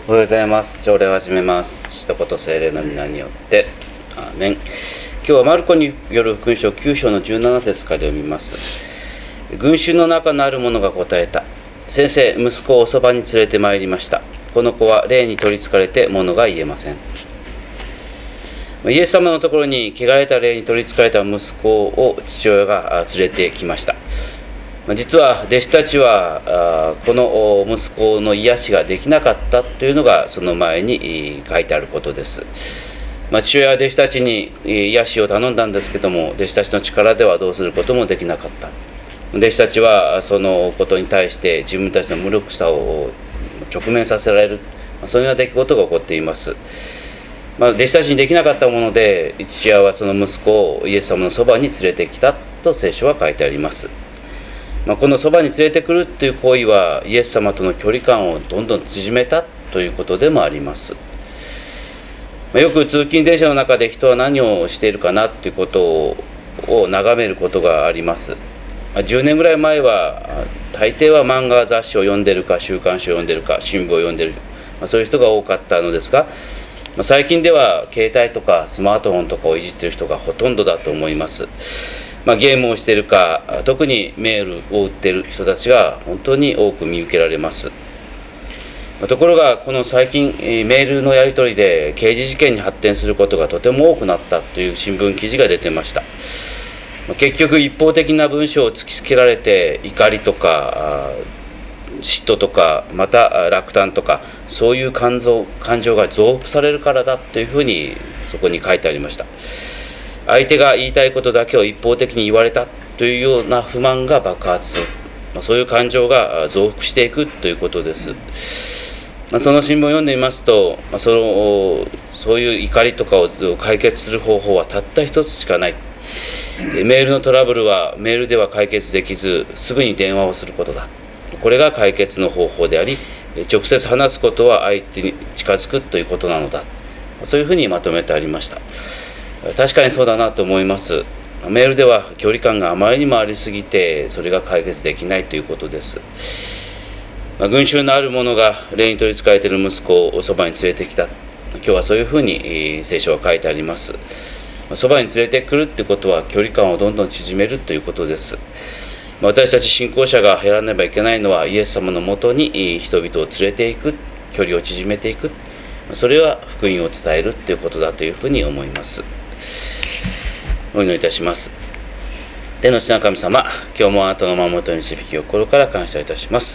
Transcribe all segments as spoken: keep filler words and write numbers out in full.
おはようございます。朝礼を始めます。父と子と聖霊の皆によってアーメン。今日はマルコによる福音書きゅう章のじゅうなな節から読みます。群衆の中のある者が答えた。先生、息子をおそばに連れてまいりました。この子は霊に取りつかれて物が言えません。イエス様のところに汚れた霊に取りつかれた息子を父親が連れてきました。実は弟子たちはこの息子の癒しができなかったというのがその前に書いてあることです。まあ、父親は弟子たちに癒しを頼んだんですけども、弟子たちの力ではどうすることもできなかった。弟子たちはそのことに対して自分たちの無力さを直面させられる、そのような出来事が起こっています。まあ、弟子たちにできなかったもので、父親はその息子をイエス様のそばに連れてきたと聖書は書いてあります。まあ、このそばに連れてくるという行為はイエス様との距離感をどんどん縮めたということでもあります。まあ、よく通勤電車の中で人は何をしているかなということをを眺めることがあります。まあ、じゅうねんぐらい前は大抵は漫画雑誌を読んでるか週刊誌を読んでるか新聞を読んでる、まあ、そういう人が多かったのですが、まあ、最近では携帯とかスマートフォンとかをいじっている人がほとんどだと思います。まあ、ゲームをしているか、特にメールを売っている人たちが本当に多く見受けられます。まあ、ところがこの最近メールのやり取りで刑事事件に発展することがとても多くなったという新聞記事が出てました。まあ、結局一方的な文章を突きつけられて怒りとか嫉妬とかまた落胆とかそういう感情、感情が増幅されるからだというふうにそこに書いてありました。相手が言いたいことだけを一方的に言われたというような不満が爆発する、まあ、そういう感情が増幅していくということです。まあ、その新聞を読んでみますと、まあ、そのそういう怒りとかを解決する方法はたった一つしかない。メールのトラブルはメールでは解決できず、すぐに電話をすることだ。これが解決の方法であり、直接話すことは相手に近づくということなのだ。そういうふうにまとめてありました。確かにそうだなと思います。メールでは距離感があまりにもありすぎて、それが解決できないということです。まあ、群衆のある者が霊に取りつかれている息子をおそばに連れてきた。今日はそういうふうに聖書は書いてあります。そばに連れてくるということは距離感をどんどん縮めるということです。私たち信仰者が減らねばいけないのは、イエス様のもとに人々を連れていく、距離を縮めていく、それは福音を伝えるということだというふうに思います。お祈りいたします。天の地の神様、今日もあなたの守りと導きを心から感謝いたします。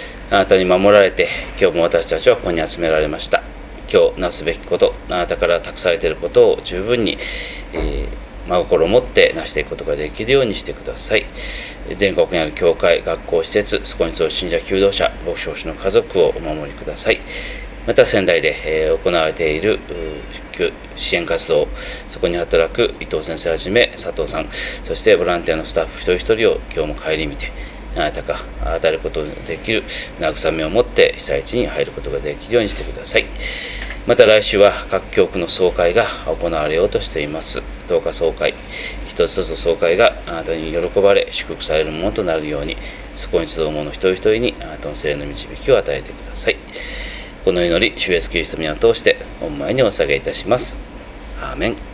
あなたに守られて、今日も私たちはここに集められました。今日なすべきこと、あなたから託されていることを十分に、えー、真心を持って成していくことができるようにしてください。全国にある教会、学校、施設、そこに集う信者、求道者、牧師の家族をお守りください。また仙台で、えー、行われている支援活動、そこに働く伊藤先生はじめ佐藤さん、そしてボランティアのスタッフ一人一人を今日も顧みて、あなたが当たることができる慰めを持って被災地に入ることができるようにしてください。また来週は各教区の総会が行われようとしています。どうか総会、一つ一つの総会があなたに喜ばれ祝福されるものとなるように、そこに集う者一人一人にあなたの聖霊の導きを与えてください。この祈り、主イエスキリストの皆を通して御前にお捧げいたします。アーメン。